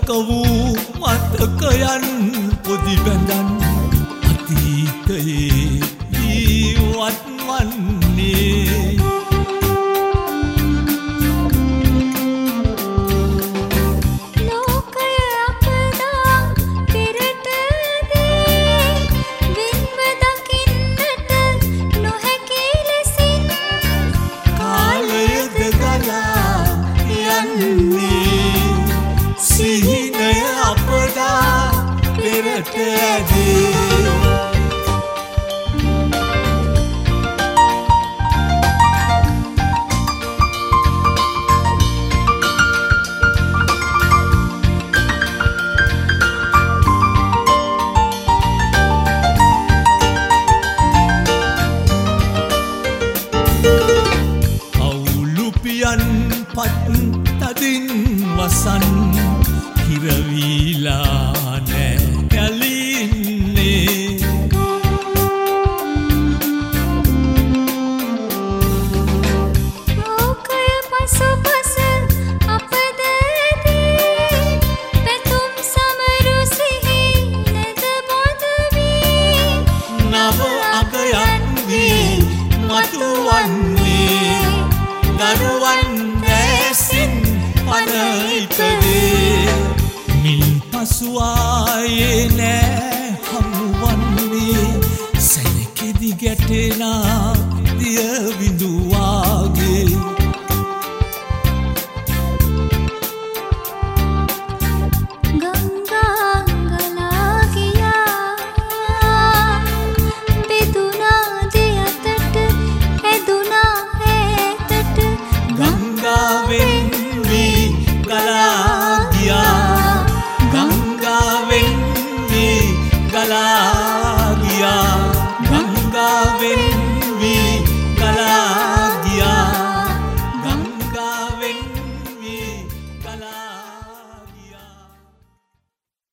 සාර්ථක වූ මතකයන් පොදි බැඳන් අතීතයේ ජීවත් වන්නේ සිහිනය අපදා පෙරට ඇදේ අවුලුපියන් පත් තදින් වසන් හිරවීලා නෑ යලින්නේ ලෝකය පසුපස අපදදී පැතුම් සමරු සිහි නැද බොදවී නව අගයන් වී මතුවන්නේ දරුවන් දැසින් පන ඉපදේ මින් පසුආයේ නෑ හමුවන්නේ සැනකෙදි ගැටෙනා දියවි